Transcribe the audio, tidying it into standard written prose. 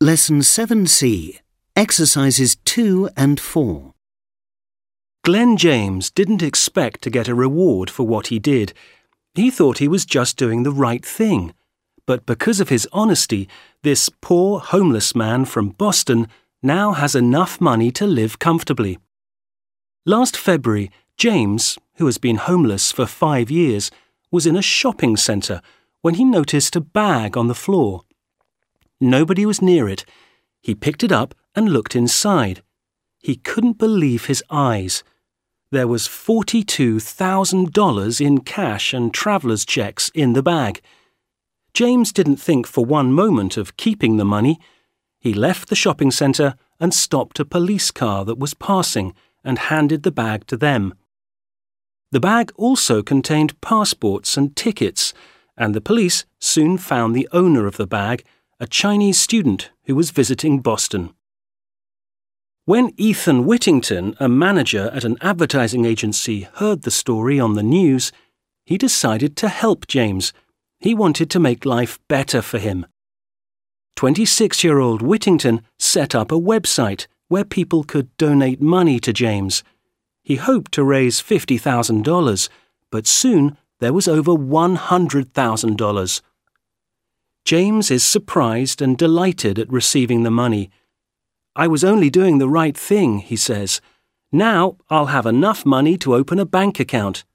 Lesson 7C, Exercises 2 and 4. Glenn James didn't expect to get a reward for what he did. He thought he was just doing the right thing. But because of his honesty, this poor homeless man from Boston now has enough money to live comfortably. Last February, James, who has been homeless for 5 years, was in a shopping centre when he noticed a bag on the floor. Nobody was near it. He picked it up and looked inside. He couldn't believe his eyes. There was $42,000 in cash and traveller's checks in the bag. James didn't think for one moment of keeping the money. He left the shopping centre and stopped a police car that was passing and handed the bag to them. The bag also contained passports and tickets, and the police soon found the owner of the bag, a Chinese student who was visiting Boston. When Ethan Whittington, a manager at an advertising agency, heard the story on the news, he decided to help James. He wanted to make life better for him. 26-year-old Whittington set up a website where people could donate money to James. He hoped to raise $50,000, but soon there was over $100,000. James is surprised and delighted at receiving the money. "I was only doing the right thing," he says. "Now I'll have enough money to open a bank account."